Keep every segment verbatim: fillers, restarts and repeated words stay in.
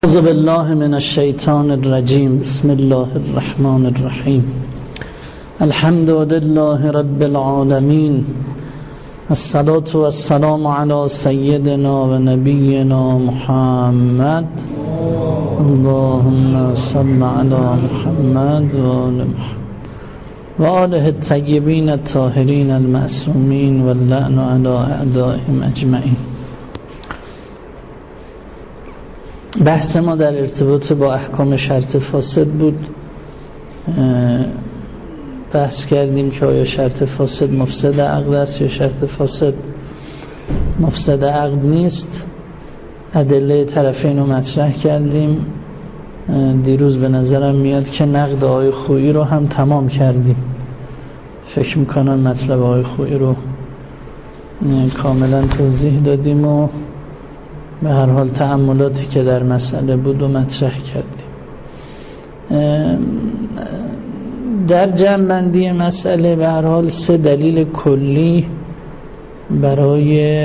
اعوذ بالله من الشیطان الرجیم. بسم الله الرحمن الرحیم. الحمد لله رب العالمین. الصلاة والسلام علی سیدنا و نبینا محمد. اللهم صل علی محمد و آل محمد و آله الطیبین الطاهرین المعصومین واللعن علی اعدائهم اجمعین. بحث ما در ارتباط با احکام شرط فاسد بود. بحث کردیم که آیا شرط فاسد مفسد عقد است یا شرط فاسد مفسد عقد نیست. ادله طرفین رو مطرح کردیم. دیروز به نظرم میاد که نقد آقای خویی رو هم تمام کردیم. فکر میکنم مطلب آقای خویی رو کاملا توضیح دادیم و به هر حال تأملاتی که در مسئله بود و مطرح کردیم. در جمع‌بندی مسئله به هر حال سه دلیل کلی برای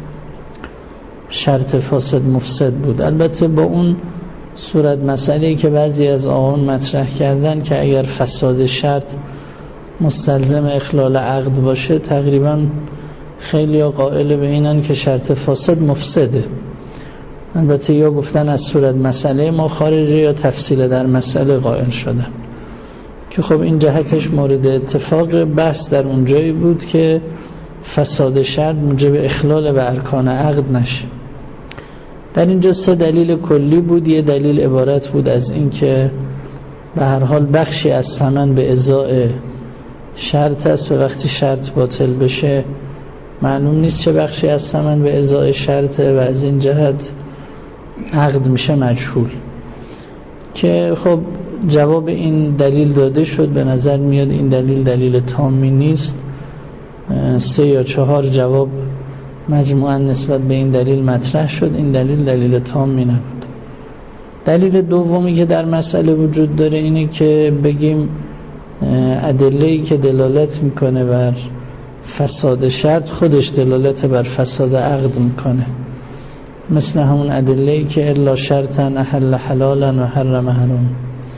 شرط فاسد مفسد بود. البته با اون صورت مسئله‌ای که بعضی از آقایان مطرح کردن که اگر فساد شرط مستلزم اخلال عقد باشه، تقریبا خیلی قائل به اینن که شرط فاسد مفسده. البته یا گفتن از صورت مسئله ما خارجه یا تفصیل در مسئله قائل شدن که خب این جهتش مورد اتفاق بحث در اونجایی بود که فساد شرط موجب اخلال به ارکان عقد نشه. در اینجا سه دلیل کلی بود. یه دلیل عبارت بود از این که به هر حال بخشی از ثمن به ازای شرط است و وقتی شرط باطل بشه معلوم نیست چه بخشی از ثمن به ازای شرطه و از این جهت عقد میشه مجهول. که خب جواب این دلیل داده شد. به نظر میاد این دلیل دلیل تامی نیست. سه یا چهار جواب مجموعاً نسبت به این دلیل مطرح شد. این دلیل دلیل تامی نبود. دلیل دومی که در مسئله وجود داره اینه که بگیم ادله‌ای که دلالت میکنه بر فساد شرط خودش دلالت بر فساد عقد میکنه، مثل همون ادله‌ای که الا شرطا احل حلالا و حرم حرام،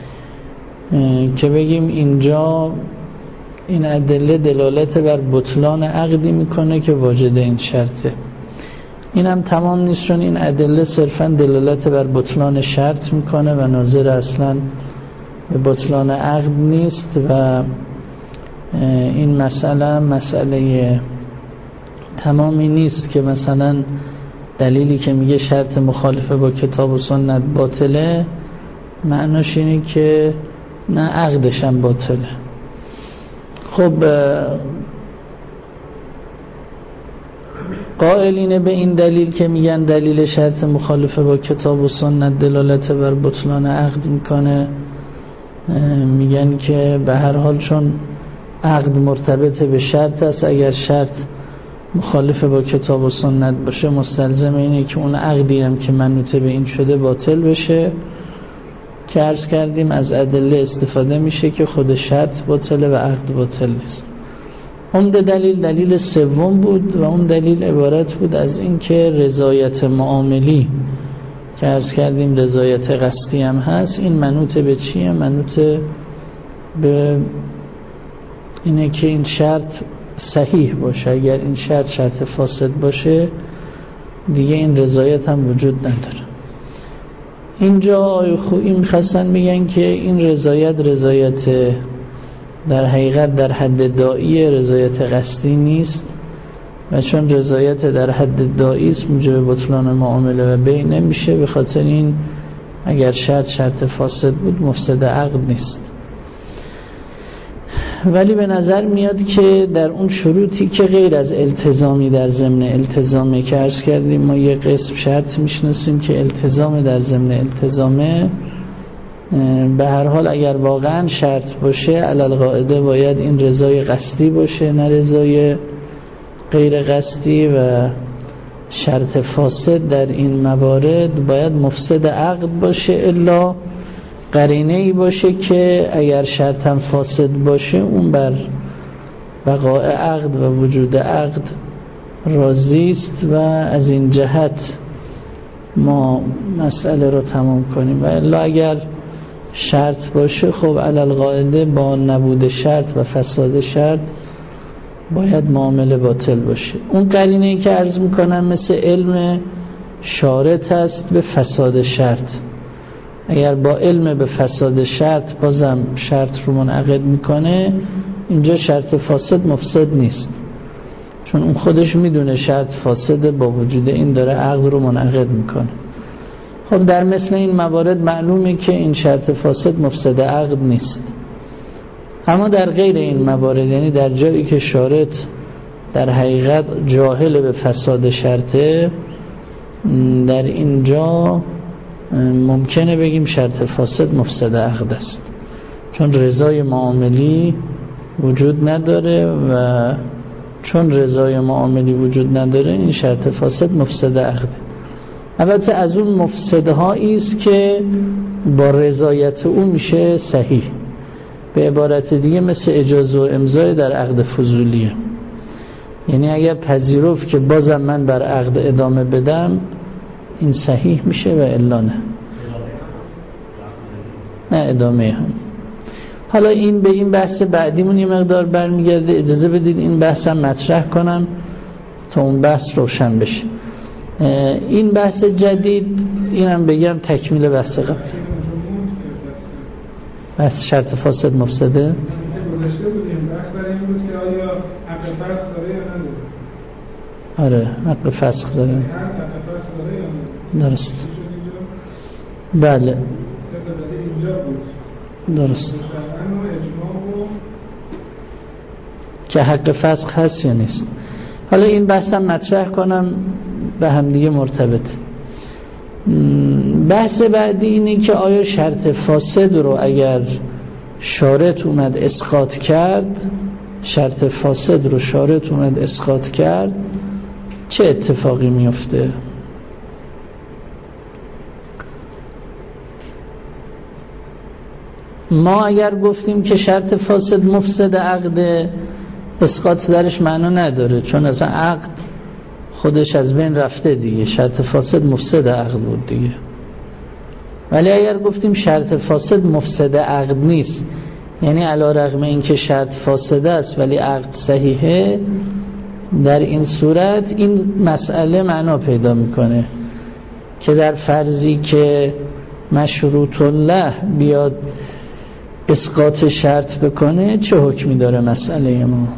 که بگیم اینجا این ادله دلالت بر بطلان عقدی میکنه که واجد این شرطه. این هم تمام نیست، چون این ادله صرفا دلالت بر بطلان شرط میکنه و ناظر اصلا به بطلان عقد نیست و این مسئله مسئله تمامی نیست که مثلا دلیلی که میگه شرط مخالفه با کتاب و سنت باطله معناش اینه که نه عقدش هم باطله. خب قائلین به این دلیل که میگن دلیل شرط مخالفه با کتاب و سنت دلالت بر بطلان عقد میکنه، میگن که به هر حال چون عقد مرتبط به شرط است، اگر شرط مخالف با کتاب و سنت باشه مستلزم اینه که اون عقدی هم که منوط به این شده باطل بشه، که عرض کردیم از ادله استفاده میشه که خود شرط باطله و عقد باطل نیست. عمده دلیل دلیل سوم بود و اون دلیل عبارت بود از این که رضایت معاملی که عرض کردیم رضایت قصدی هم هست، این منوط به چیه؟ منوط به اینه که این شرط صحیح باشه. اگر این شرط شرط فاسد باشه دیگه این رضایت هم وجود نداره. اینجا خویی میخواستن بگن که این رضایت رضایت در حقیقت در حد داعی، رضایت قصدی نیست و چون رضایت در حد داعی است موجب بطلان معامله و بیع نمیشه. به خاطر این اگر شرط شرط فاسد بود مفسد عقد نیست. ولی به نظر میاد که در اون شروطی که غیر از التزامی در ضمن التزامه، که عرض کردیم ما یه قسم شرط میشناسیم که التزام در ضمن التزامه، به هر حال اگر واقعا شرط باشه علل قاعده باید این رضای قصدی باشه نه رضای غیر قصدی، و شرط فاسد در این موارد باید مفسد عقد باشه، الا قرینه ای باشه که اگر شرط هم فاسد باشه اون بر بقاء عقد و وجود عقد راضی است و از این جهت ما مسئله رو تمام کنیم. و الا اگر شرط باشه خب علی القاعده با نبود شرط و فساد شرط باید معامله باطل باشه. اون قرینه‌ای که عرض میکنم مثل علم شارط است به فساد شرط. اگر با علم به فساد شرط بازم شرط رو منعقد میکنه، اینجا شرط فاسد مفسد نیست، چون اون خودش میدونه شرط فاسده، با وجود این داره عقد رو منعقد میکنه. خب در مثل این موارد معلومه که این شرط فاسد مفسد عقد نیست. اما در غیر این موارد، یعنی در جایی که شارط در حقیقت جاهل به فساد شرطه، در اینجا ممکنه بگیم شرط فاسد مفسد عقد است، چون رضای معاملی وجود نداره و چون رضای معاملی وجود نداره این شرط فاسد مفسد عقده. البته از اون مفسدهایی است که با رضایت او میشه صحیح. به عبارت دیگه مثل اجازه و امضای در عقد فضولیه، یعنی اگر پذیرفت که بازم من بر عقد ادامه بدم این صحیح میشه و الا نه نه ادامه هم. حالا این به این بحث بعدیمون یه مقدار برمیگرده، اجازه بدید این بحثم مطرح کنم تا اون بحث روشن بشه. این بحث جدید اینم بگم تکمیل بحث قبل. بحث شرط فاسد مفسده گذاشته بودیم بحث برای این بود که آیا حق فسخ داره یا نداره. آره حق فسخ داره. حق فسخ داره یا نداره. درست. بله اینجا بود. درست. که حق فسخ هست یا نیست. حالا این بحثم مطرح کنم، به هم دیگه مرتبط. بحث بعدی اینه که آیا شرط فاسد رو اگر شارط اومد اسقاط کرد، شرط فاسد رو شارط اومد اسقاط کرد چه اتفاقی میفته؟ ما اگر گفتیم که شرط فاسد مفسد عقد، اسقاط درش معنا نداره، چون اصلا عقد خودش از بین رفته دیگه، شرط فاسد مفسد عقد بود دیگه. ولی اگر گفتیم شرط فاسد مفسد عقد نیست، یعنی علی رغم این که شرط فاسد است ولی عقد صحیحه، در این صورت این مسئله معنا پیدا میکنه که در فرضی که مشروط الله بیاد اسقاط شرط بکنه چه حکمی داره مسئله ما.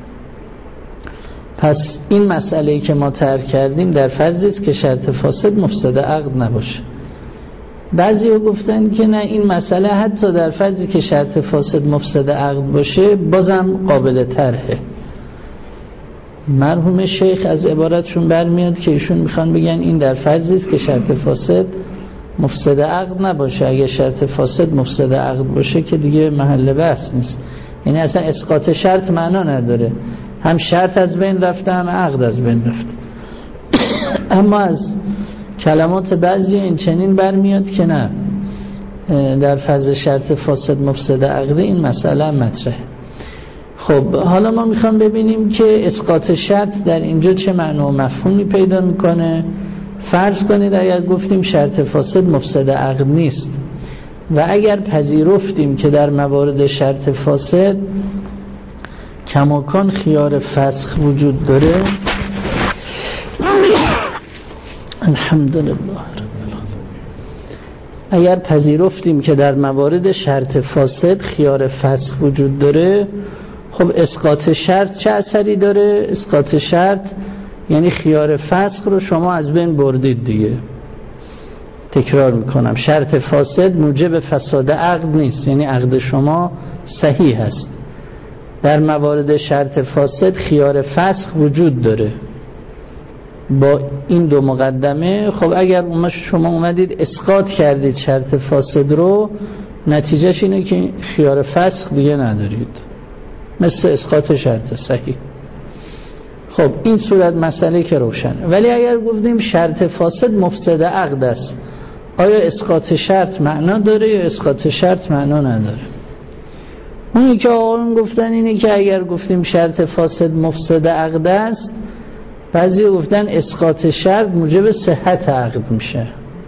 پس این مسئله‌ای که ما طرح کردیم در فرضی است که شرط فاسد مفسد عقد نباشه. بعضی‌ها گفتن که نه، این مسئله حتی در فرضی که شرط فاسد مفسد عقد باشه بازم قابل طرحه. مرحوم شیخ از عبارتشون برمیاد که ایشون میخوان بگن این در فرضی است که شرط فاسد مفسد عقد نباشه. اگه شرط فاسد مفسد عقد باشه که دیگه محل بحث نیست، یعنی اصلا اسقاط شرط معنا نداره، هم شرط از بین رفته هم عقد از بین رفته. اما از کلمات بعضی این چنین برمیاد که نه، در فاز شرط فاسد مفسد عقد این مسئله مطرحه. خب حالا ما میخوام ببینیم که اسقاط شرط در اینجا چه معنا و مفهومی پیدا میکنه. فرض کنید اگر گفتیم شرط فاسد مفسد عقد نیست و اگر پذیرفتیم که در موارد شرط فاسد کماکان خیار فسخ وجود داره، الحمدلله اگر پذیرفتیم که در موارد شرط فاسد خیار فسخ وجود داره، خب اسقاط شرط چه اثری داره؟ اسقاط شرط یعنی خیار فسخ رو شما از بین بردید دیگه. تکرار میکنم، شرط فاسد موجب فساد عقد نیست، یعنی عقد شما صحیح هست. در موارد شرط فاسد خیار فسخ وجود داره. با این دو مقدمه خب اگر شما اومدید اسقاط کردید شرط فاسد رو، نتیجهش اینه که خیار فسخ دیگه ندارید، مثل اسقاط شرط صحیح. خب این صورت مسئله که روشنه. ولی اگر گفتیم شرط فاسد مفسد عقد است، آیا اسقاط شرط معنا داره یا اسقاط شرط معنا نداره؟ اونی که آقایون گفتن اینه که اگر گفتیم شرط فاسد مفسد عقد است، بعضی گفتن اسقاط شرط موجب صحت عقد میشه.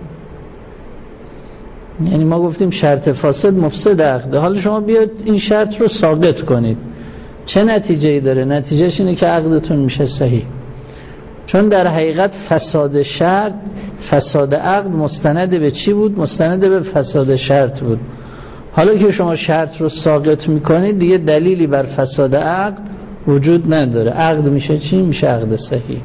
یعنی ما گفتیم شرط فاسد مفسد عقده، حالا شما بیاد این شرط رو ساقط کنید، چه نتیجه‌ای داره؟ نتیجهش اینه که عقدتون میشه صحیح. چون در حقیقت فساد شرط، فساد عقد مستند به چی بود؟ مستند به فساد شرط بود. حالا که شما شرط رو ساقط میکنید دیگه دلیلی بر فساد عقد وجود نداره. عقد میشه چی؟ میشه عقد صحیح.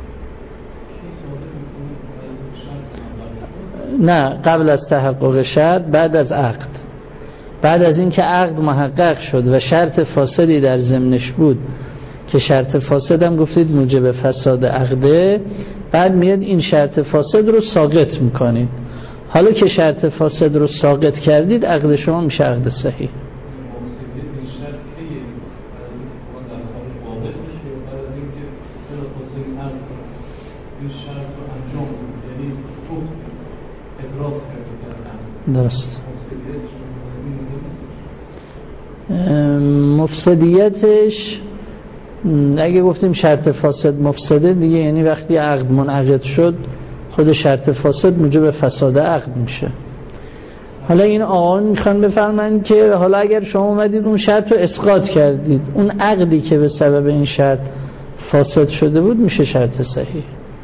نه، قبل از تحقق شرط، بعد از عقد. بعد از این که عقد محقق شد و شرط فاسدی در ضمنش بود که شرط فاسد هم گفتید موجب فساد عقده، بعد میاد این شرط فاسد رو ساقط میکنید. حالا که شرط فاسد رو ساقط کردید عقد شما میشه عقد صحیح. درست. مفسدیتش اگه گفتیم شرط فاسد مفسده دیگه، یعنی وقتی عقد منعقد شد خود شرط فاسد موجب فساد عقد میشه. حالا این آقایان میخوان بفرمایند که حالا اگر شما اومدید اون شرط رو اسقاط کردید، اون عقدی که به سبب این شرط فاسد شده بود میشه شرط صحیح.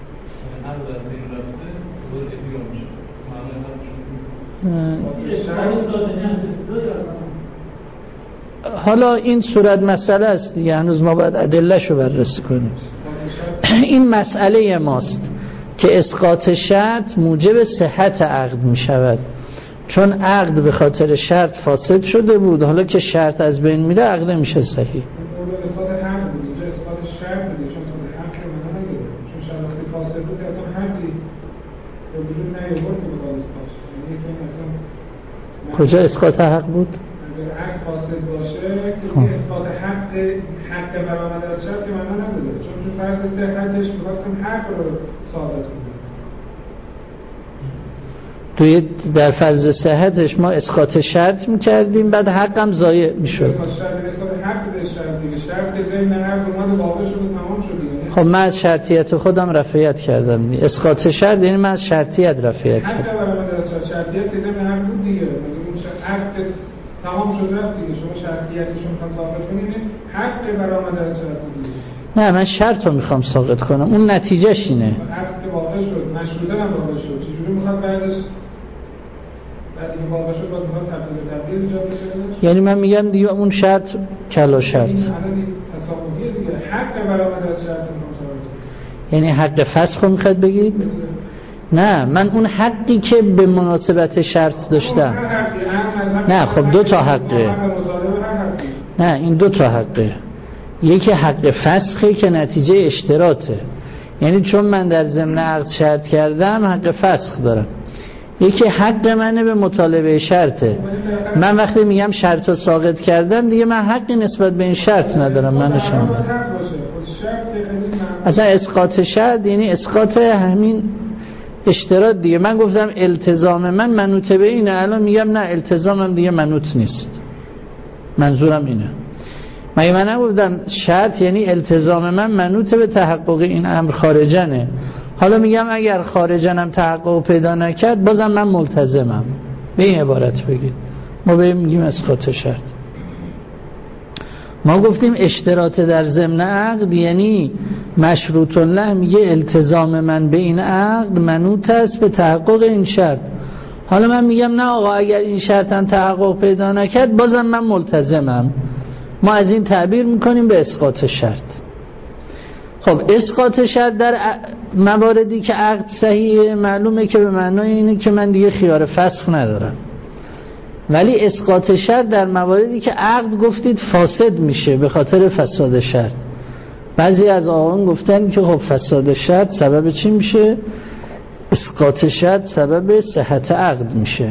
حالا این صورت مسئله است دیگه، هنوز ما باید ادله‌شو بررسی کنیم. این مسئله ماست که اسقاط شرط موجب صحت عقد می شود، چون عقد به خاطر شرط فاسد شده بود، حالا که شرط از بین میره عقد میشه صحیح. اسقاط حق بود، اینجا اسقاط شرط بود، چون حق من نگیره، چون شرط فاسد بود اصلا حقی به وجود نیاورد که بخواد اسقاط شه. کجا اسقاط حق بود؟ اگر عقد فاسد باشه که اسقاط حق حق برآمده از شرط که معنا نداره، چون تو فرض صحتش می‌خواستم حق رو ثابت کنم. توی در فرض صحتش ما اسقاط شرط می‌کردیم، بعد حقم ضایع می‌شد. اسقاط شرط اسقاط حق به شرط دیگه، شرط که ذهن عقد اومد واقع شد و تمام شد. خب من از شرطیت خودم رفعیت کردم دیگه. اسقاط شرط یعنی من از شرطیت رفعیت کردم. حق برآمده از شرطیت که ذهن عقد بود دیگه. اون عقد تمام شد رفت دیگه، شما شرطیتش رو میخوام ثابت کنید، حق برآمده از شرط دیگه. نه من شرط رو میخوام ثابت کنم، اون نتیجهش اینه. عقد که واقع شد، مشروطه هم واقع شد، چجوری میخواد بعدش بعد این واقع شد باز میخواد تبدیل تبدیل ایجاد بشه؟ یعنی من میگم دیگه اون شرط کلا شرط. این الان تصاحبیه دیگه، حق برآمده از شرط میخوام ثابت کنم. یعنی حق فسخ رو میخواد بگید؟ نه، من اون حقی که به مناسبت شرط داشتم. نه خب دو تا حقه. نه این دو تا حقه. یکی حق فسخه که نتیجه اشتراطه، یعنی چون من در ضمن عقد شرط کردم حق فسخ دارم. یکی حق منه به مطالبه شرطه. من وقتی میگم شرط رو ساقط کردم دیگه من حقی نسبت به این شرط ندارم. من نشون اصلا اسقاط شرط یعنی اسقاط همین اشتراط دیگه. من گفتم التزام من منوط به اینه، الان میگم نه التزامم دیگه منوط نیست. منظورم اینه. مگه من نگفتم شرط یعنی التزام من منوط به تحقق این امر خارجنه، حالا میگم اگر خارجنم تحقق پیدا نکرد بازم من ملتزمم. به این عبارت بگید. ما بهیم میگیم اسقاط شرط. ما گفتیم اشتراط در ضمن عقد یعنی مشروط له، میگه التزام من به این عقد منوط است به تحقق این شرط. حالا من میگم نه آقا اگر این شرطن تحقق پیدا نکرد بازم من ملتزمم. ما از این تعبیر میکنیم به اسقاط شرط. خب اسقاط شرط در مواردی که عقد صحیحه معلومه که به معنای اینه که من دیگه خیار فسخ ندارم، ولی اسقاط شرط در مواردی که عقد گفتید فاسد میشه به خاطر فساد شرط. بعضی از آقایان گفتن که خب فساد شرط سبب چی میشه؟ اسقاط شرط سبب صحت عقد میشه.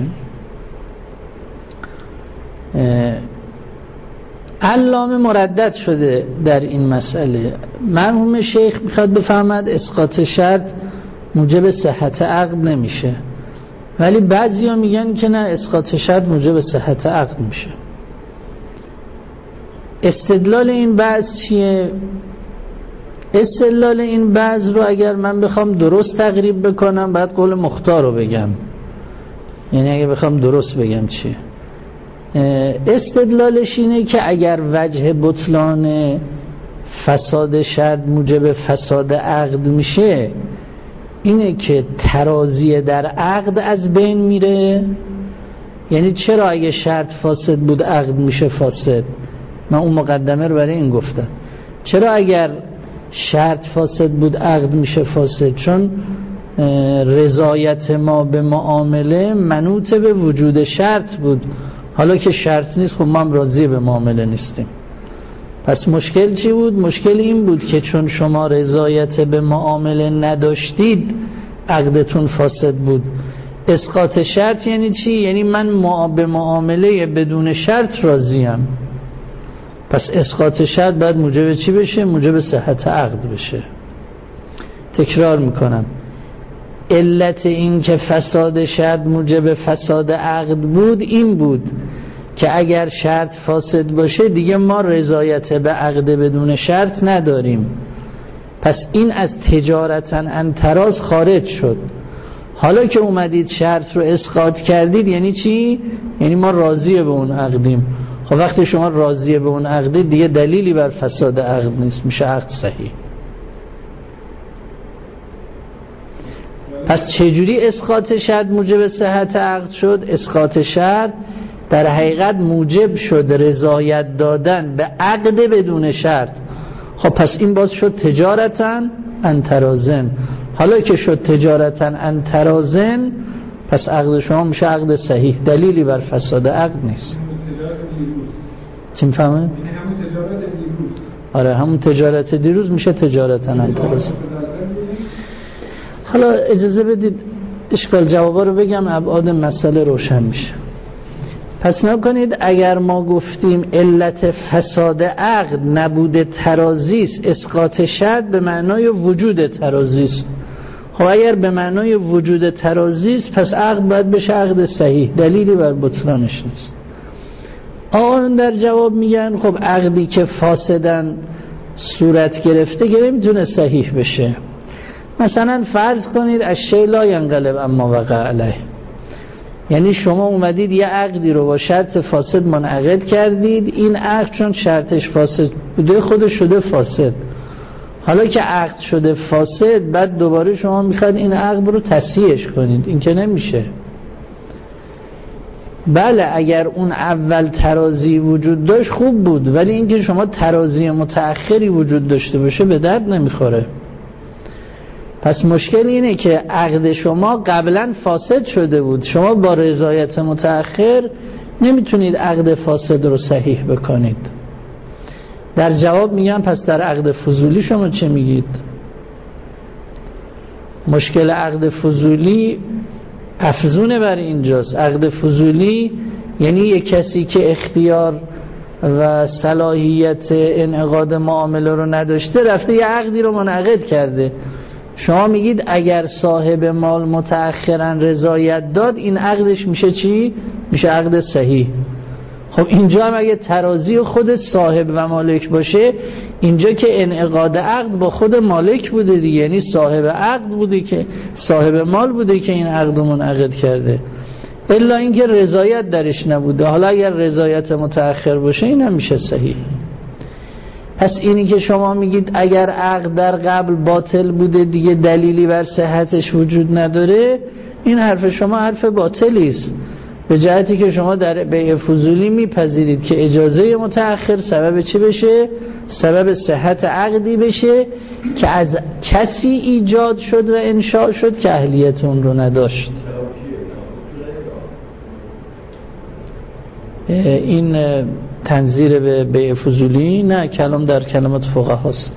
علامه مردد شده در این مسئله. مرحوم شیخ میخواد بفهمد اسقاط شرط موجب صحت عقد نمیشه، ولی بعضی ها میگن که نه اسقاط شرط موجب صحت عقد میشه. استدلال این بحث چیه؟ استدلال این بعض رو اگر من بخوام درست تقریب بکنم بعد قول مختار رو بگم، یعنی اگر بخوام درست بگم چیه استدلالش اینه که اگر وجه بطلان فساد شرط موجب فساد عقد میشه اینه که ترازی در عقد از بین میره. یعنی چرا اگه شرط فاسد بود عقد میشه فاسد؟ من اون مقدمه رو برای این گفتم. چرا اگر شرط فاسد بود عقد میشه فاسد؟ چون رضایت ما به معامله منوط به وجود شرط بود، حالا که شرط نیست خب ما هم راضی به معامله نیستیم. پس مشکل چی بود؟ مشکل این بود که چون شما رضایت به معامله نداشتید عقدتون فاسد بود. اسقاط شرط یعنی چی؟ یعنی من به معامله بدون شرط راضیم، پس اسقاط شرط باید موجب چی بشه؟ موجب صحت عقد بشه. تکرار میکنم، علت این که فساد شرط موجب فساد عقد بود این بود که اگر شرط فاسد باشه دیگه ما رضایت به عقد بدون شرط نداریم، پس این از تجارتا عن تراز خارج شد. حالا که اومدید شرط رو اسقاط کردید یعنی چی؟ یعنی ما راضی به اون عقدیم. خب وقتی شما راضی به اون عقدید دیگه دلیلی بر فساد عقد نیست، میشه عقد صحیح. پس چجوری اسقاط شرط موجب صحت عقد شد؟ اسقاط شرط در حقیقت موجب شد رضایت دادن به عقد بدون شرط. خب پس این باز شد تجارتاً عن ترازن. حالا که شد تجارتاً عن ترازن پس عقد شما میشه عقد صحیح، دلیلی بر فساد عقد نیست. چی میفهمه؟ همون تجارت دیروز. آره همون تجارت دیروز میشه تجارتاً عن ترازن. حالا اجازه بدید اشکال جوابا رو بگم، ابعاد مسئله روشن میشه. پس نکنید اگر ما گفتیم علت فساد عقد نبود ترازیست، اسقاط شرط به معنای وجود ترازیست. خب اگر به معنای وجود ترازیست پس عقد باید بشه عقد صحیح، دلیلی بر بطلانش نیست. آقایون در جواب میگن خب عقدی که فاسدن صورت گرفته گره میتونه صحیح بشه. مثلا فرض کنید الشیء لا ینقلب اما وقع علیه، یعنی شما اومدید یه عقدی رو با شرط فاسد منعقد کردید، این عقد چون شرطش فاسد بوده خودش شده فاسد. حالا که عقد شده فاسد بعد دوباره شما میخواید این عقد رو تصحیحش کنید، این که نمیشه. بله اگر اون اول ترازی وجود داشت خوب بود، ولی اینکه شما ترازی متأخری وجود داشته باشه به درد نمیخوره. پس مشکل اینه که عقد شما قبلا فاسد شده بود، شما با رضایت متأخر نمیتونید عقد فاسد رو صحیح بکنید. در جواب میگن پس در عقد فضولی شما چه میگید؟ مشکل عقد فضولی افزونه بر اینجاست. عقد فضولی یعنی یک کسی که اختیار و صلاحیت انعقاد معامله رو نداشته رفته یه عقدی رو منعقد کرده. شما میگید اگر صاحب مال متأخرا رضایت داد این عقدش میشه چی؟ میشه عقد صحیح. خب اینجا هم اگه ترازی خود صاحب و مالک باشه، اینجا که انعقاد عقد با خود مالک بوده دیگه، یعنی صاحب عقد بوده که صاحب مال بوده که این عقد رو منعقد کرده، الا اینکه رضایت درش نبوده. حالا اگر رضایت متأخر باشه این هم میشه صحیح. پس اینی که شما میگید اگر عقد در قبل باطل بوده دیگه دلیلی بر صحتش وجود نداره، این حرف شما حرف باطلی است، به جهتی که شما در بیع فضولی میپذیرید که اجازه متأخر سبب چی بشه؟ سبب صحت عقدی بشه که از کسی ایجاد شد و انشاء شد که اهلیت اون رو نداشت. این تنظیر به بیع فضولی نه، کلام در کلمات فقها است.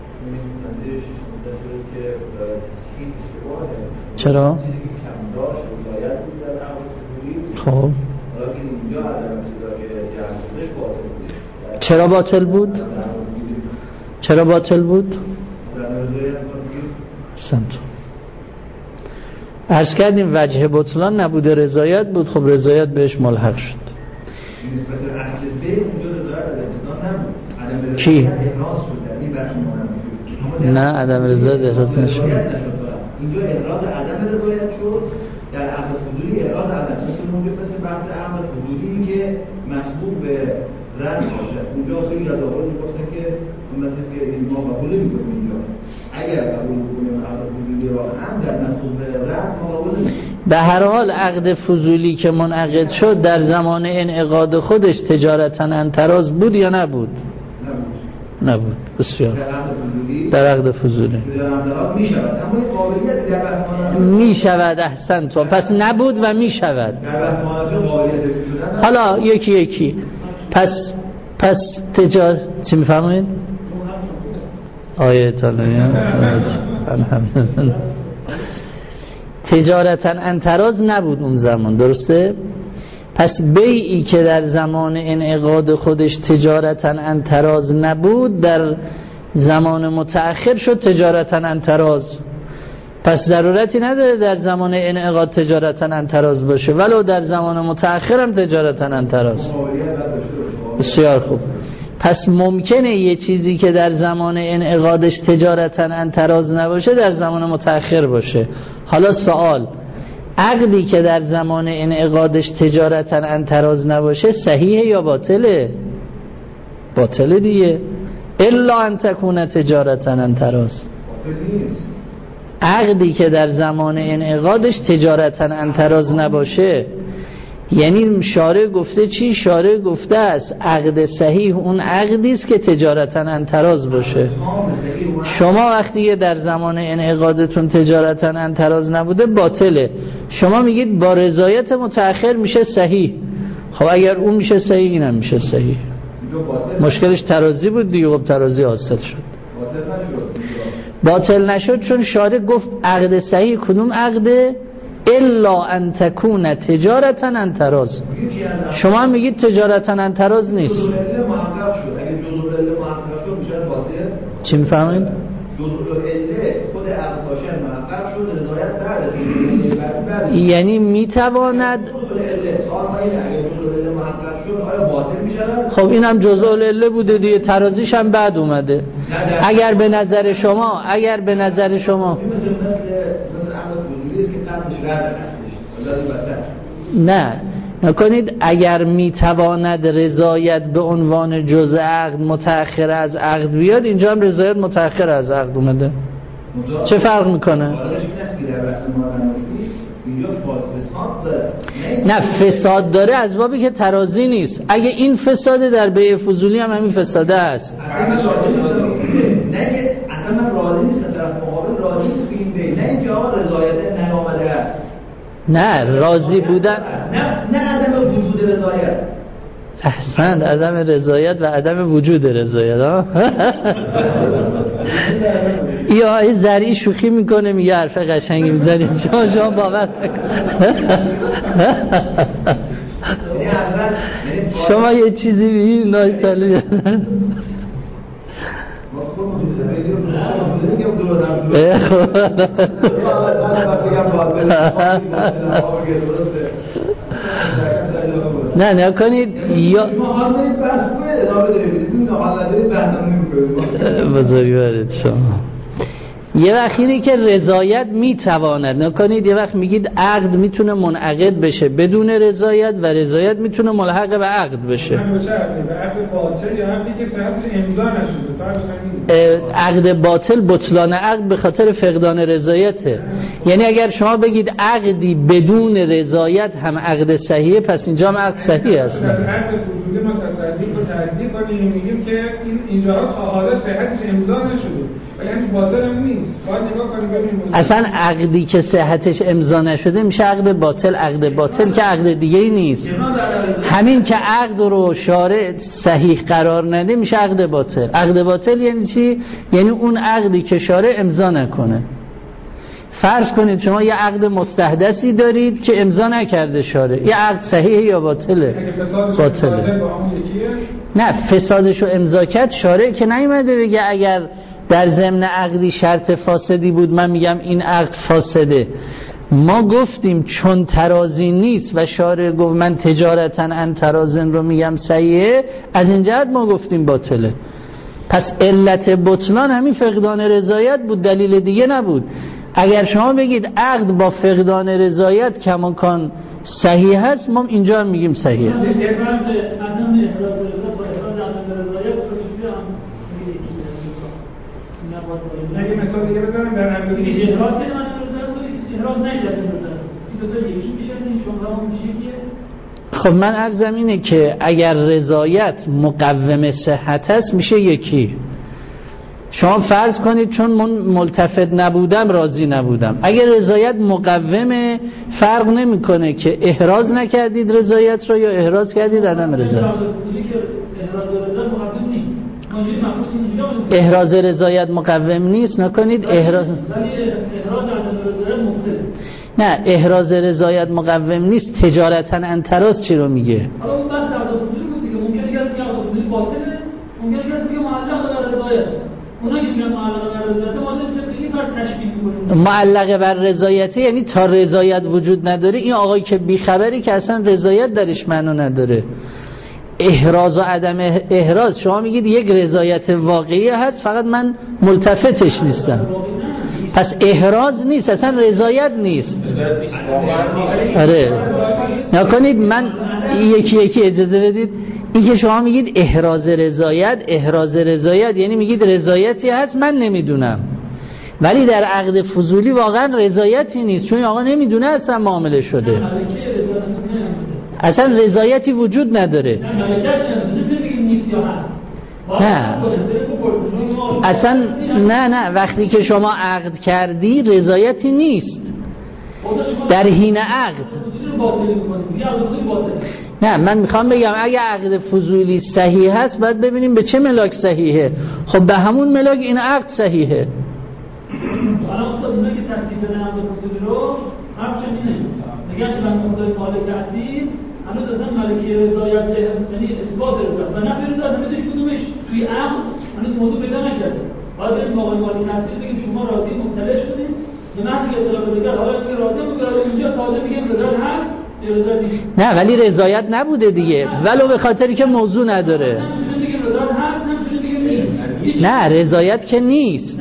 چرا؟ خب چرا باطل بود؟ چرا باطل بود؟ سنتو عرض کردیم وجه بطلان نبود رضایت بود، خب رضایت بهش ملحق شد. کی؟ نه عدم رضایت احراز نشد. اینجا احراز عدم رضایت شد در عقد فضولی. احراز عدم مثل اونجا مثل بحث عقد فضولی که مسبوق به رد باشه. اونجا خیلی از آقایون میگفتن که مثل که ما قبول نمی‌کنیم اینجا. اگر قبول کنیم عقد فضولی را هم در مسبوق به رد ما قبول نمی‌کنیم. به هر حال عقد فضولی که منعقد شد در زمان انعقاد خودش تجارتاً انتراز بود یا نبود؟ نبود. نبود. بسیار. در عقد فضولی می شود. اما قابلیت در بحث می شود. احسن تو. پس نبود و می شود. در بحث قابلیت شدن. حالا یکی یکی. پس پس تجار چی می‌فرمایید؟ آیه تعالی. الحمدلله. تجارتاً انتراز نبود اون زمان، درسته؟ پس بیعی که در زمان انعقاد خودش تجارتاً انتراز نبود در زمان متأخر شد تجارتاً انتراز. پس ضرورتی نداره در زمان انعقاد تجارتاً انتراز باشه، ولو در زمان متأخر هم تجارتاً انتراز. بسیار خوب. پس ممکنه یه چیزی که در زمان انعقادش تجارتاً انتراز نباشه در زمان متأخر باشه. حالا سوال، عقدی که در زمان انعقادش تجارتاً انتراز نباشه صحیحه یا باطله؟ باطله دیگه. الا ان تکون تجارتاً انتراز. عقدی که در زمان انعقادش تجارتاً انتراز نباشه، یعنی شارع گفته چی؟ شارع گفته است عقد صحیح اون عقدی است که تجارتاً انتراز باشه. شما وقتی در زمان انعقادتون تجارتاً انتراز نبوده باطله، شما میگید با رضایت متأخر میشه صحیح. خب اگر اون میشه صحیح اینم میشه صحیح. مشکلش ترازی بود دیگه. خب ترازی حاصل شد. باطل نشد چون شارع گفت عقد صحیح کدوم عقده؟ الا ان تکون تجارتاً انتراز. شما میگید تجارتاً انتراز نیست. چی میفهمید؟ یعنی میتواند. خب اینم جزء العله بوده دیگه، ترازیش هم بعد اومده. اگر به نظر شما اگر به نظر شما نه نکنید اگر میتواند رضایت به عنوان جزء عقد متأخر از عقد بیاد، اینجا هم رضایت متأخر از عقد اومده. چه فرق میکنه؟ نه فساد داره از بابی که ترازی نیست. اگه این فساده در بیع فضولی هم همین فساده است. نه اصلا من راضی نیستم، طرف مقابل راضی نیست به این بیع، نه اینکه آقا رضایت نیامده است. نه راضی بودن، نه نه عدم وجود رضایت. احسن، عدم رضایت و عدم وجود رضایت. ها یا ای زری شوخی میکنه میگه حرف قشنگی میزنی شما شما باور شما یه چیزی بگید نایسالی نه نه کنید یا بزرگوارد شما یه وقت اینه که رضایت میتواند نکنید، یه وقت میگید عقد میتونه منعقد بشه بدون رضایت و رضایت میتونه ملحق به عقد بشه. عقد باطل یا عقدی که صحتش امضا نشده. عقد باطل بطلان عقد به خاطر فقدان رضایته. یعنی اگر شما بگید عقدی بدون رضایت هم عقد صحیحه، پس اینجا هم عقد صحیح است. عقد فضولی ما تصدیق و تجدید کنیم میگیم که این اینجا تا حالا صحتش امضا نشده. یعنی باطل هم نیست. باید نگاه کنیم ببینیم اصلا عقدی که صحتش امضا نشده میشه عقد باطل. عقد باطل که عقد دیگه ای نیست. همین که عقد رو شارع صحیح قرار نده میشه عقد باطل. عقد باطل یعنی چی؟ یعنی اون عقدی که شارع امضا نکنه. فرض کنید شما یه عقد مستحدثی دارید که امضا نکرده شارع، یه عقد صحیحه یا باطله؟ باطله. نه فسادشو امضا کرد شارع که نیومده بگه اگر در ضمن عقدی شرط فاسدی بود من میگم این عقد فاسده. ما گفتیم چون ترازی نیست و شارع گفت من تجارتاً ان ترازن رو میگم صحیحه، از این جهت ما گفتیم باطله. پس علت بطلان همین فقدان رضایت بود، دلیل دیگه نبود. اگر شما بگید عقد با فقدان رضایت کماکان صحیح هست، ما اینجا هم میگیم صحیح هست. اگه مثال دیگه بزنم در همین احراز که من احراز نشده این دو تا یکی میشه، این شما هم میشه که خب من عرضم اینه که اگر رضایت مقوم صحت است میشه یکی. شما فرض کنید چون من ملتفت نبودم راضی نبودم، اگر رضایت مقومه فرق نمیکنه که احراز نکردید رضایت رو یا احراز کردید عدم رضایت. احراز رضایت مقوم نیست، نکنید احراز نه احراز رضایت مقوم نیست. تجارتا انتراز چی رو میگه؟ حالا اون بحث عقد فضولی بود دیگه. ممکنه کسی که عقد فضولی باطله، ممکنه کسی که معلق بر رضایت. اونایی که میگن معلق بر رضایت ما نمیشه به این فرض تشبیه می‌کنیم. معلق بر رضایت یعنی تا رضایت وجود نداره این آقایی که بیخبری که اصلا رضایت درش معنی نداره. احراز و عدم احراز شما میگید یک رضایت واقعی هست، فقط من ملتفتش نیستم. پس احراز نیست، اصلا رضایت نیست. آره نکنید، من یکی یکی اجازه بدید. این که شما میگید احراز رضایت، احراز رضایت یعنی میگید رضایتی هست من نمیدونم، ولی در عقد فضولی واقعا رضایتی نیست، چون آقا نمیدونه اصلا معامله شده، اصلا رضایتی وجود نداره. نه اصلا نه نه وقتی که شما عقد کردی رضایتی نیست در حین عقد. نه من میخوام بگم اگه عقد فضولی صحیح هست باید ببینیم به چه ملاک صحیحه. خب به همون ملاک این عقد صحیحه. حالا اصلا اینا که تصدیق بدن عقد فضولی رو حرف چنینه میگن که من مقدار مالک هستیم هنوز اصلا ملکی رضایت یعنی اثبات رضایت و نفی رضایت همیشه کدومش توی عقد هنوز موضوع پیدا نکرده. باید بریم آقای مالک هستیم بگیم شما راضی مطلع شدید به محض که اطلاع بده حالا میگه راضی میگه اینجا تازه میگیم رضایت هست. نه ولی رضایت نبوده دیگه، ولو به خاطری که موضوع نداره. نه رضایت که نیست.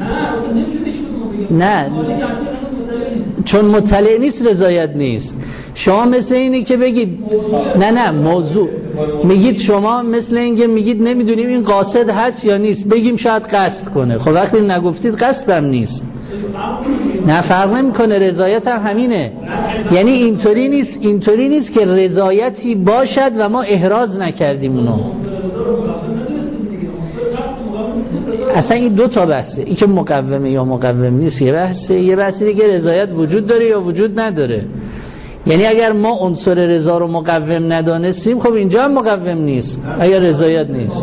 نه چون مطلع نیست رضایت نیست. شما مثل اینی که بگید نه نه موضوع میگید، شما مثل اینکه میگید نمیدونیم این قاصد هست یا نیست، بگیم شاید قصد کنه. خب وقتی نگفتید قصدم نیست، نه فرق نمیکنه، رضایت هم همینه. یعنی اینطوری نیست اینطوری نیست که رضایتی باشد و ما احراز نکردیم اونو. اصلا این دو تا بحثه، این که مقومه یا مقوم نیست یه بحثه، یه بحثی دیگه رضایت وجود داره یا وجود نداره. یعنی اگر ما عنصر رضا رو مقوم ندانستیم خب اینجا هم مقوم نیست اگر رضایت نیست.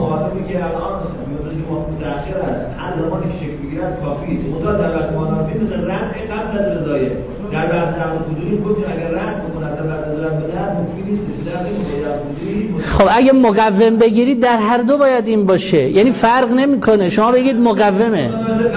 کافی است. خدا در بحث مانافی مثل رد قبل از رضایت در بحث عقد فضولی گفت اگر رد بکنه قبل از رضایت بده مفید نیست. خب اگه مقوم بگیرید در هر دو باید این باشه، یعنی فرق نمیکنه. شما بگید مقومه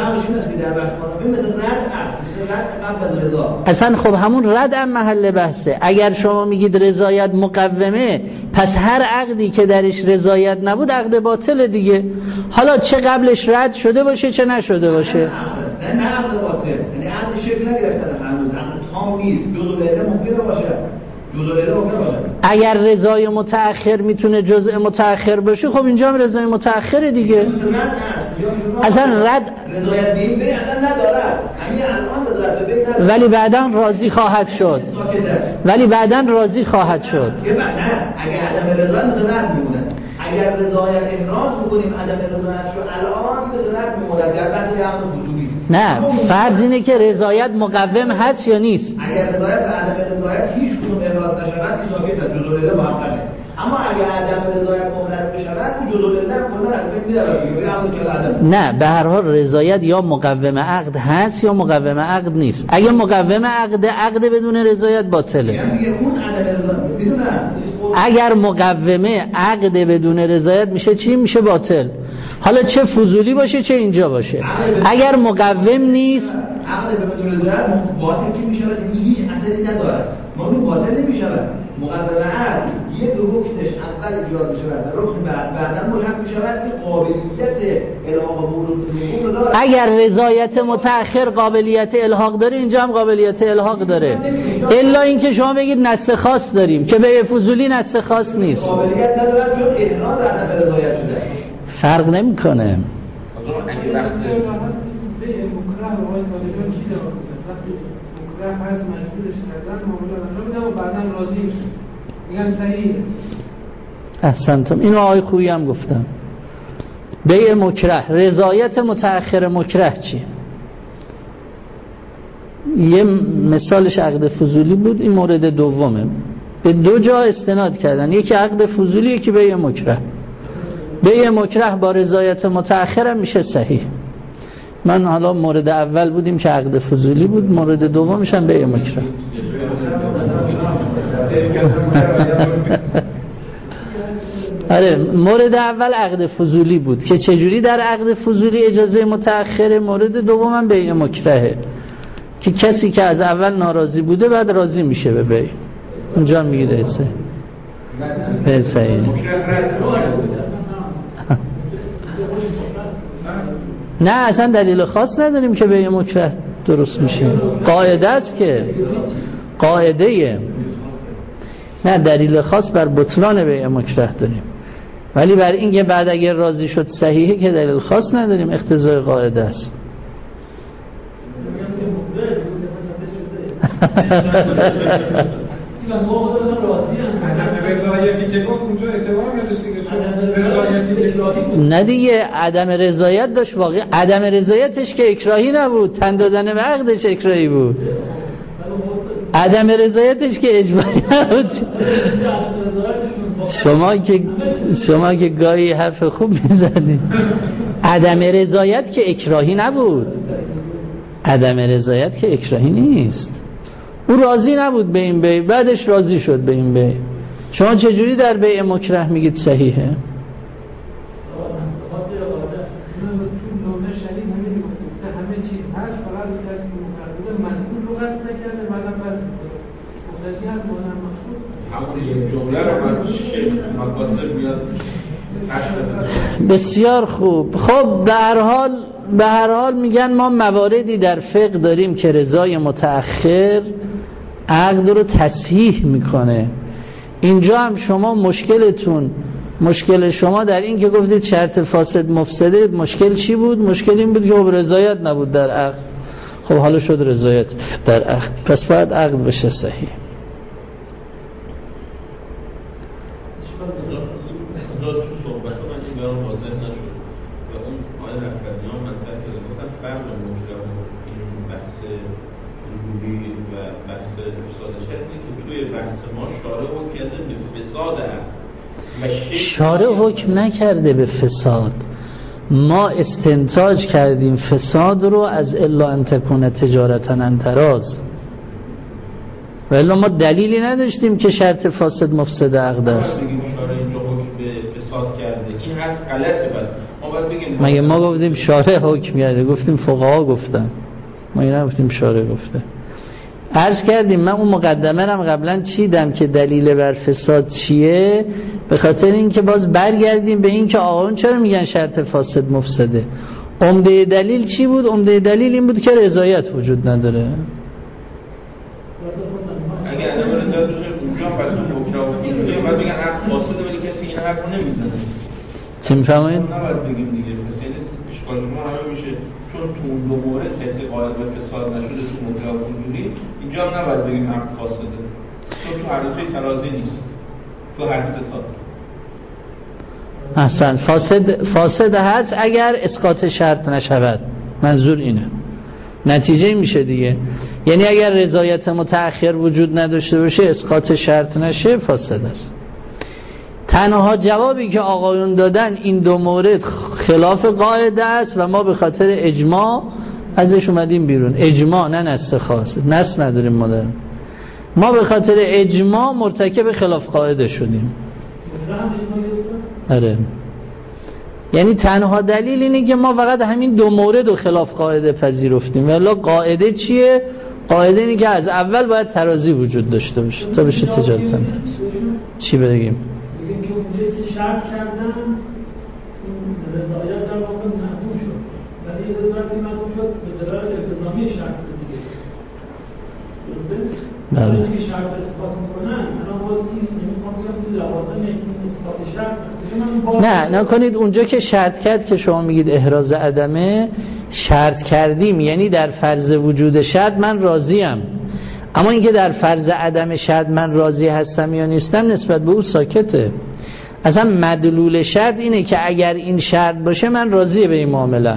اصلا خب همون رد هم محل بحثه. اگر شما میگید رضایت مقومه پس هر عقدی که درش رضایت نبود عقد باطل دیگه، حالا چه قبلش رد شده باشه چه نشده باشه. نه نه عقد باطل یعنی عقد شکل نگرفته هنوز، عقد تام نیست، جزء لیله ممکنه باشه، جزء لیله ممکنه باشه. اگر رضای متأخر میتونه جزء متأخر باشه خب اینجا هم رضای متأخر دیگه. اصلا رد رضایت بین بین اصلا ندارد، همین الان رضایت بین نداره، ولی بعداً راضی خواهد شد، ولی بعداً راضی خواهد شد. نه اگر عدم رضایت رد میمونه، اگر رضایت احراز بکنیم عدم رضایت رو الان رد میمونه در بحث عقد فضولی. نه فرض اینه که رضایت مقوم هست یا نیست. اگر رضایت و عدم رضایت هیچ کدوم احراز نشود این ساکت است، جزء لیله محققه. اما اگر عدم رضایت مملک بشود اون جزء لیله کلا از بین میره. نه به هر حال رضایت یا مقوم عقد هست یا مقوم عقد نیست. اگه مقوم عقد عقد بدون رضایت باطله. یعنی اون عدم رضایت بدون اگر مقومه عقد بدون رضایت میشه چی؟ میشه باطل. حالا چه فضولی باشه چه اینجا باشه. اگر مقوم نیست عقد بدون رضایت باطل که میشه هیچ اثری نداره، ما باطل نمیشه. مقدمه عقل یه دو رکنش اول ایجاد میشه بعد رکن بعد بعدا ملحق میشه که قابلیت الحاق مورد رو داره. اگر رضایت متأخر قابلیت الحاق داره اینجا هم قابلیت الحاق داره، الا اینکه شما بگید نص خاص داریم که به فضولی نص خاص نیست، قابلیت نداره چون احراز عدم رضایت شده. فرق نمیکنه. به مکره روای طالبان چی داره؟ وقتی مکره هست مجبورش کردن معامله انجام میدن و بعدا راضی میشه میگن صحیحه. احسنتم. اینو آقای خویی هم گفتن. بیع مکره، رضایت متأخر مکره چی؟ یه مثالش عقد فضولی بود، این مورد دومه. به دو جا استناد کردن، یکی عقد فضولی یکی بیع مکره. بیع مکره با رضایت متأخر هم میشه صحیح. من حالا مورد اول بودیم که عقد فضولی بود، مورد دومش هم بیع مکره. آره مورد اول عقد فضولی بود که چجوری در عقد فضولی اجازه متأخره، مورد دوم هم بیع مکرهه که کسی که از اول ناراضی بوده بعد راضی میشه به بیع. اونجا میگه دیسه بیع صحیح. نه اصلا دلیل خاص نداریم که بیع مکره درست میشه، قاعده است که قاعده. نه دلیل خاص بر بطلان بیع مکره داریم، ولی بر این که بعد اگر راضی شد صحیحه که دلیل خاص نداریم، اقتضای قاعده است. نه دیگه عدم رضایت داشت، واقعا عدم رضایتش که اکراهی نبود، تن دادن به عقدش اکراهی بود. عدم رضایتش که اجباری نبود. شما که شما که گاهی حرف خوب میزنید. عدم رضایت که اکراهی نبود، عدم رضایت که اکراهی نیست. او راضی نبود به این بیع، بعدش راضی شد به این بیع. شما چجوری در بیع مکره میگید صحیحه؟ بسیار خوب. خب به هر حال به هر حال میگن ما مواردی در فقه داریم که رضای متأخر عقد رو تصحیح میکنه. اینجا هم شما مشکلتون مشکل شما در این که گفتید شرط فاسد مفسده، مشکل چی بود؟ مشکل این بود که رضایت نبود در عقد. خب حالا شد رضایت در عقد، پس باید عقد بشه صحیح. شارع حکم نکرده به فساد، ما استنتاج کردیم فساد رو از الا ان تکون تجارتا عن تراض، و الا ما دلیلی نداشتیم که شرط فاسد مفسد عقد است. مگه ما گفتیم شارع حکم کرده؟ گفتیم فقها گفتن، ما این گفتیم شارع گفته. عرض کردیم من اون مقدمه رم قبلا چیدم که دلیل بر فساد چیه، به خاطر اینکه باز برگردیم به این که آقایون چرا میگن شرط فاسد مفسده. عمده دلیل چی بود؟ عمده دلیل این بود که رضایت وجود نداره. اگه عدم رضایت بشه اونجا پس اون مکره اینجوریه بعد بگن عقد فاسده ولی کسی این حرفو نمیزنه. چی میفهمید؟ نباید بگیم دیگه. مثلا اشکال شما همه میشه چون تو اون دو مورد کسی قائل به فساد نشده تو مکره اونجوری، اینجا هم نباید بگیم عقد فاسده. چون تو هر دوی ترازی نیست. تو هر سه تا احسن. فاسد فاسد هست اگر اسقاط شرط نشود، منظور اینه. نتیجه میشه دیگه، یعنی اگر رضایت متأخر وجود نداشته باشه، اسقاط شرط نشه، فاسد است. تنها جوابی که آقایون دادن این دو مورد خلاف قاعده است و ما به خاطر اجماع ازش اومدیم بیرون. اجماع، نه نص خاص، نص نداریم ما داریم. ما به خاطر اجماع مرتکب خلاف قاعده شدیم. آره، یعنی تنها دلیل اینه که ما فقط همین دو مورد رو خلاف قاعده پذیرفتیم، ولی قاعده چیه؟ قاعده اینه که از اول باید ترازی وجود داشته باشه تا بشه تجارت انتراز. چی بگیم؟ بگیم که اونجایی که شرط کردن رضایت در واقع محکوم شد، ولی رضایتی محکوم شد به دلالت التزامی شرط دیگه. درسته؟ بله. ولی که شرط اثبات میکنن الان باید این نمیخوام بگم که لوازم این اثبات شرط نه نکنید اونجا که شرط کرد که شما میگید احراز عدمه، شرط کردیم یعنی در فرض وجود شرط من راضیم، اما اینکه در فرض عدم شرط من راضی هستم یا نیستم نسبت به او ساکته. اصلا مدلول شرط اینه که اگر این شرط باشه من راضی به این معامله.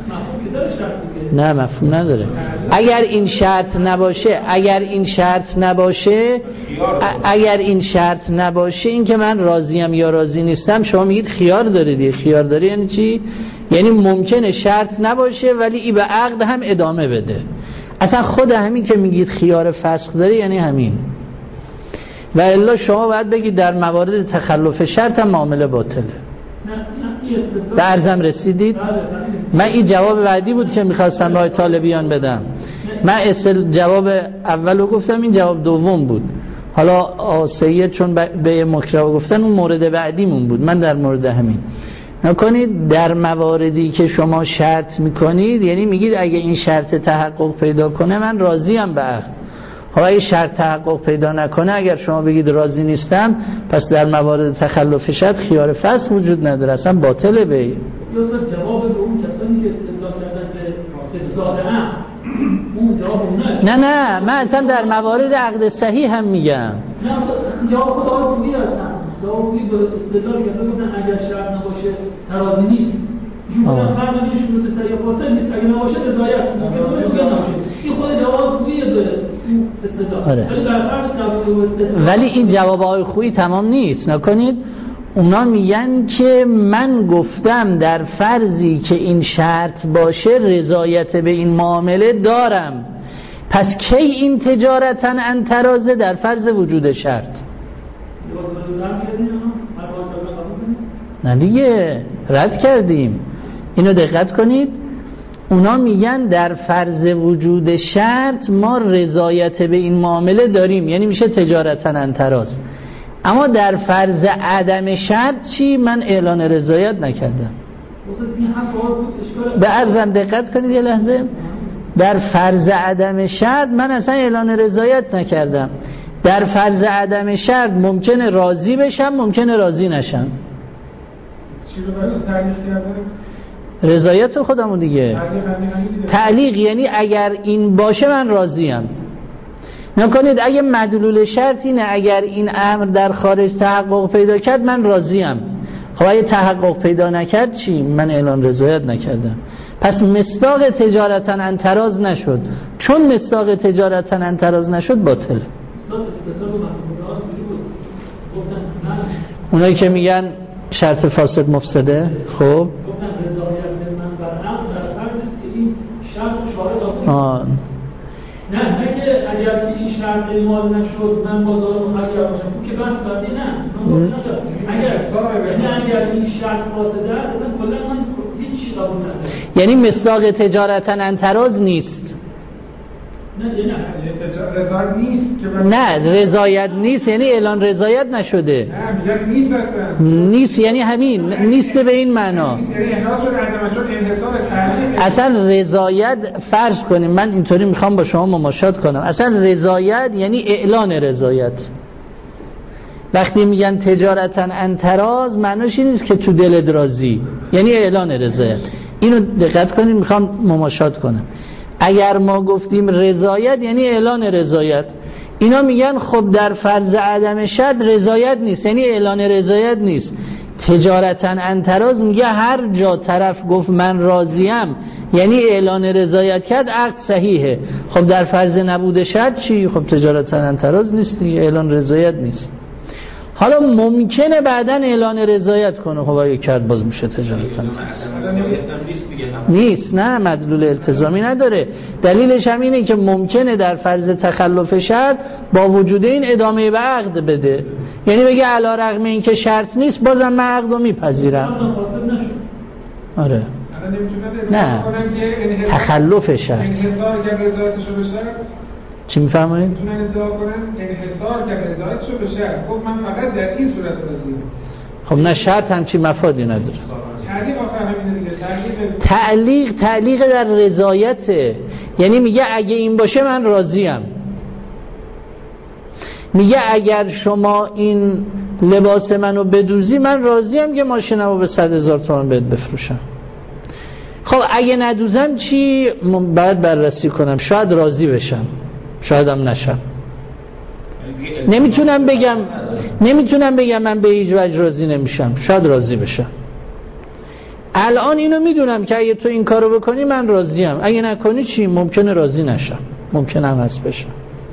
نه مفهوم نداره. اگر این شرط نباشه اگر این شرط نباشه اگر این شرط نباشه این که من راضیم یا راضی نیستم، شما میگید خیار داره دیگه. خیار داره یعنی چی؟ یعنی ممکنه شرط نباشه ولی ای به عقد هم ادامه بده. اصلا خود همین که میگید خیار فسخ داره یعنی همین. و الا شما باید بگید در موارد تخلف شرط هم معامله باطله. به عرضم رسیدید؟ من این جواب بعدی بود که میخواستم رای طالبیان بدم. من اصل جواب اول رو گفتم، این جواب دوم بود. حالا سید چون به مکره گفتن اون مورد بعدیمون بود. من در مورد همین نکنید در مواردی که شما شرط میکنید یعنی میگید اگه این شرط تحقق پیدا کنه من راضیم به عقد. حالا اگه شرط تحقق پیدا نکنه اگر شما بگید راضی نیستم پس در موارد تخلف شرط خیار فسخ وجود نداره، اصلا باطله. به جواب به اون کسانی که استدلال کردن به فساد عقد اون جواب اونه. نه نه من اصلا در موارد عقد صحیح هم میگم. نه جواب خود آقای خوبی هستن. جواب خوبی به استدلال کسانی گفتن اگر شرط نباشه ترازی نیست. ایشون فرض بگیر شروط صحیح فاسد نیست، اگه نباشه رضایت ممکنه نباشه. این خود جواب خوبیه داره. آره. ولی این جواب آقای خویی تمام نیست. نکنید اونا میگن که من گفتم در فرضی که این شرط باشه رضایت به این معامله دارم، پس کی این تجارتا عن ترازه؟ در فرض وجود شرط. نه دیگه رد کردیم. اینو دقت کنید. اونا میگن در فرض وجود شرط ما رضایت به این معامله داریم، یعنی میشه تجارتا عن تراز. اما در فرض عدم شرط چی؟ من اعلان رضایت نکردم. به عرضم دقت کنید یه لحظه. در فرض عدم شرط من اصلا اعلان رضایت نکردم. در فرض عدم شرط ممکنه راضی بشم ممکنه راضی نشم. چی رو باید تعریف کرده؟ رضایت خودمون دیگه. تعلیق یعنی اگر این باشه من راضیم. نکنید اگه مدلول شرط اینه اگر این امر در خارج تحقق پیدا کرد من راضیم، خب اگه تحقق پیدا نکرد چی؟ من اعلان رضایت نکردم. پس مصداق تجارتا عن تراز نشد. چون مصداق تجارتا عن تراز نشد باطل. اونایی که میگن شرط فاسد مفسده، خب آه. نه نه که اگر که این شرط اعمال نشد من بازار مخیر باشم اون که بس بعدی نه اگر نه اگر این شرط فاسده است اصلا کلا من هیچ چیز قبول ندارم. یعنی مصداق تجارتا عن تراز نیست. نه رضایت نیست که نه رضایت نیست یعنی اعلان رضایت نشده. نه میگن نیست اصلا. نیست یعنی همین نیست به این معنا. یعنی احراز شد عدم شد انحصار تعلیق. اصلا رضایت فرض کنیم من اینطوری میخوام با شما مماشات کنم. اصلا رضایت یعنی اعلان رضایت. وقتی میگن تجارتا عن تراز معناش این نیست که تو دلت راضی، یعنی اعلان رضایت. اینو دقت کنید میخوام مماشات کنم. اگر ما گفتیم رضایت یعنی اعلان رضایت، اینا میگن خب در فرض عدم شرط رضایت نیست یعنی اعلان رضایت نیست. تجارتا عن تراز میگه هر جا طرف گفت من راضیم یعنی اعلان رضایت کرد عقد صحیحه. خب در فرض نبود شرط چی؟ خب تجارتا عن تراز نیست، اعلان رضایت نیست. حالا ممکنه بعداً اعلان رضایت کنه، خب اگه کرد باز میشه تجارتا نیست. نه مدلول التزامی نداره. دلیلش هم اینه که ممکنه در فرض تخلف شرط با وجود این ادامه به عقد بده، یعنی بگه علی رغم این که شرط نیست بازم من عقد رو میپذیرم. آره نه تخلف شرط انحصار کرد رضایتشو به شرط چی میفهمید؟ میتونن ادعا کنن انحصار کرد رضایتشو به شرط. خب من فقط در این صورت راضیم. خب نه شرط همچی مفادی نداره. تعلیق آخر همینه دیگه. تعلیق تعلیق تعلیق در رضایته، یعنی میگه اگه این باشه من راضیم. میگه اگر شما این لباس منو بدوزی من راضیم که ماشینمو به صد هزار تومان بهت بفروشم. خب اگه ندوزم چی؟ باید بررسی کنم، شاید راضی بشم شاید هم نشم. نمیتونم بگم نمیتونم بگم من به هیچ وجه راضی نمیشم، شاید راضی بشم. الان اینو میدونم که اگه تو این کارو بکنی من راضیم، اگه نکنی چی؟ ممکنه راضی نشم، ممکنه هم هست بشم.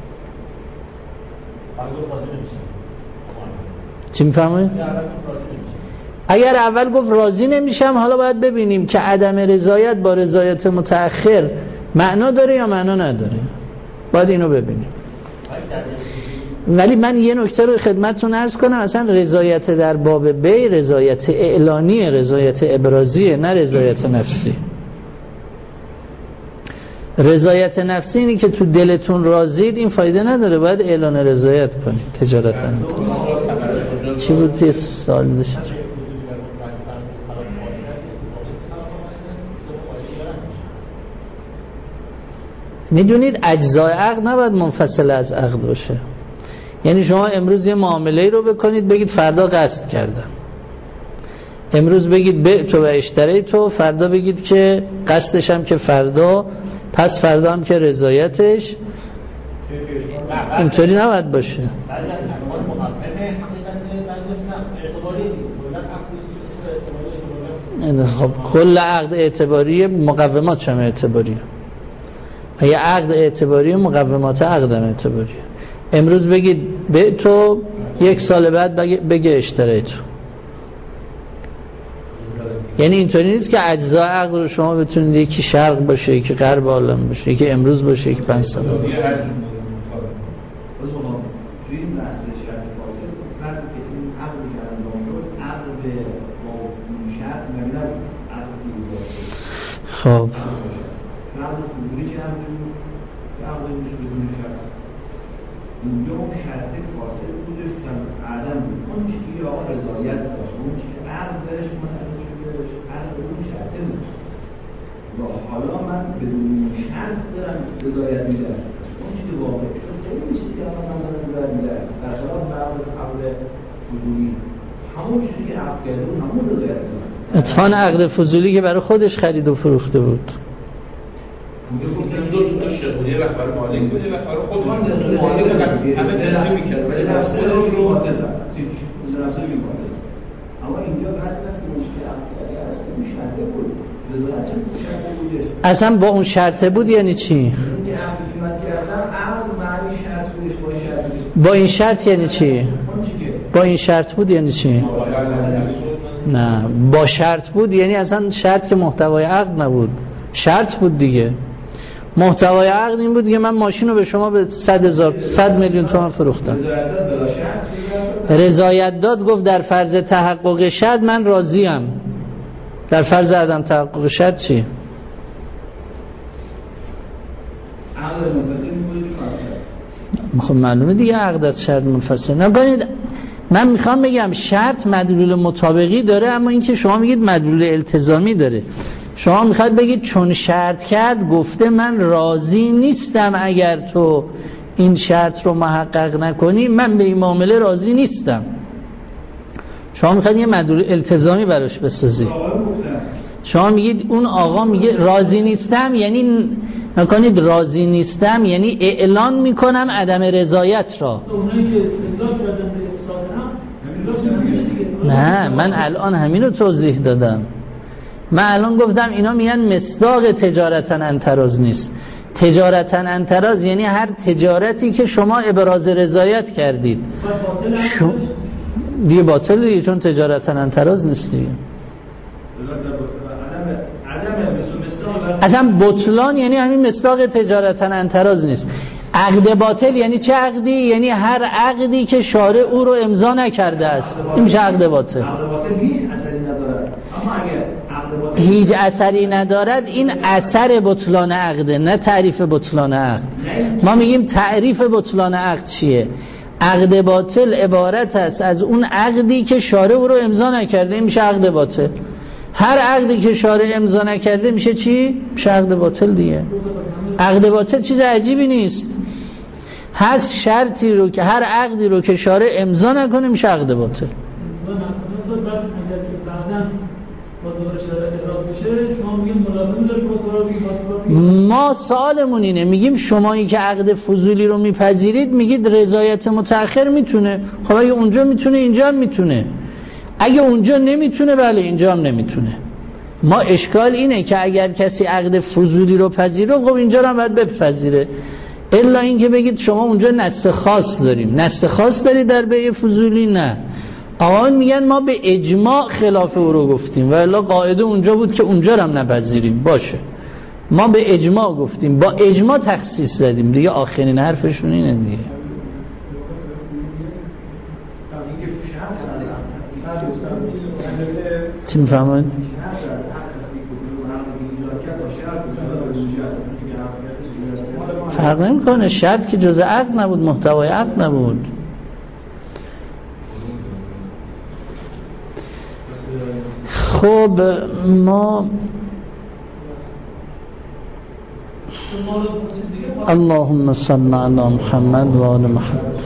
چی میفهمید؟ اگر اول گفت راضی نمیشم، حالا باید ببینیم که عدم رضایت با رضایت متأخر معنا داره یا معنا نداره، باید اینو ببینیم. ولی من یه نکته رو خدمتتون عرض کنم، اصلا رضایت در باب بی رضایت اعلانیه، رضایت ابرازیه، نه رضایت نفسی. رضایت نفسی اینی که تو دلتون راضید، این فایده نداره، باید اعلان رضایت کنید. تجارت چی بود یه سال داشت؟ میدونید اجزای عقد نباید منفصل از عقد باشه. یعنی شما امروز یه معامله رو بکنید بگید فردا قصد کردم، امروز بگید به تو و اشتری تو، فردا بگید که قصدشم که فردا، پس فردا هم که رضایتش. اینطوری نباید باشه. خب کل عقد اعتباریه، مقومات هم اعتباریه. یه عقد اعتباریه، مقومات عقدم اعتباریه. امروز بگید به تو، یک سال بعد بگه اشتری تو. یعنی اینطوری نیست که اجزای عقد رو شما بتونید یکی شرق باشه، یکی غرب عالم باشه، یکی امروز باشه، یکی پنج سال باشه. خب اونجا اون شرط فاسد بودش که عدم بود، اون چیزی که آقا رضایت داشت، اون چیزی که عقل درش منعقد شدهش، عقل اون شرط بود. و حالا من بدون اون شرط دارم رضایت میدم، اون چیزی که واقع شد خیلی چیزی که آقا من دارم رضایت میدم در خلاف بعض قبل فضولی، همون چیزی که عقل کرده بود همون رضایت میدم. اتفاق عقد فضولی که برای خودش خرید و فروخته بود. دو تا شغلی وقت برای مالک بود، وقت برای خودش بود. مالک همه تصمیم می‌کرد ولی برای خودش رو باطل کرد. اما اینجا بعد از که مشکل عقدی است، اون شرطه بود. رضایت چه شرطه بودش؟ اصلا با اون شرطه بود یعنی چی؟ اینکه عقد من کردم، عقد معنی شرط بودش، با شرط. با این شرط یعنی چی؟ با این شرط بود یعنی چی؟ نه، با شرط بود یعنی اصلا شرط که محتوای عقد نبود، شرط بود دیگه. محتوای عقد این بود که من ماشین رو به شما به صد هزار صد میلیون تومان فروختم. رضایت داد، گفت در فرض تحقق شرط من راضیم، در فرض عدم تحقق شرط چی؟ خب معلومه دیگه عقد از شرط منفصل. نباید، من میخوام بگم شرط مدلول مطابقی داره، اما این که شما میگید مدلول التزامی داره. شما میخواد بگید چون شرط کرد گفته من راضی نیستم اگر تو این شرط رو محقق نکنی، من به این معامله راضی نیستم. شما میخواد یه مدلول التزامی براش بسازی. شما میگید اون آقا میگه راضی نیستم، یعنی نکنید راضی نیستم یعنی اعلان میکنم عدم رضایت را. نه، من الان همین رو توضیح دادم. من الان گفتم اینا میگن مصداق تجارتا انتراز نیست. تجارتا انتراز یعنی هر تجارتی که شما ابراز رضایت کردید شو... دیگه باطل دیگه، چون تجارتا انتراز نیست دیگه. اصلا بطلان یعنی همین مصداق تجارتا انتراز نیست. عقد باطل یعنی چه عقدی؟ یعنی هر عقدی که شارع او رو امضا نکرده است، این میشه عقد باطل. عقد باطل هیچ اثری نداره. اما اگه عقد باطل هیچ اثری ندارد، این اثر بطلان عقده، نه تعریف بطلان عقد. ما میگیم تعریف بطلان عقد چیه؟ عقد باطل عبارت است از اون عقدی که شارع او رو امضا نکرده، میشه عقد باطل. هر عقدی که شارع امضا نکرده میشه چی؟ میشه عقد باطل دیگه. عقد باطل چیز عجیبی نیست. هر شرطی رو که هر عقدی رو که شارع امضا نکنه میشه عقد باطل. ما سوالمون اینه، میگیم شمایی که عقد فضولی رو میپذیرید میگید رضایت متأخر میتونه. خب اگه اونجا میتونه اینجا هم میتونه، اگه اونجا نمیتونه بله اینجا هم نمیتونه. ما اشکال اینه که اگر کسی عقد فضولی رو پذیره خب اینجا هم باید بپذیره، الا اینکه بگید شما اونجا نص خاص داریم. نص خاص داری در بیع فضولی؟ نه. آقایان میگن ما به اجماع خلاف او رو گفتیم و الا قاعده اونجا بود که اونجا رو هم نپذیریم. باشه ما به اجماع گفتیم، با اجماع تخصیص زدیم دیگه. آخرین حرفشون اینه دیگه. چی میفهمید؟ فرق نمیکنه، شرط که جزء عقد نبود، محتوای عقد نبود. خب ما اللهم صل علی محمد و آل محمد.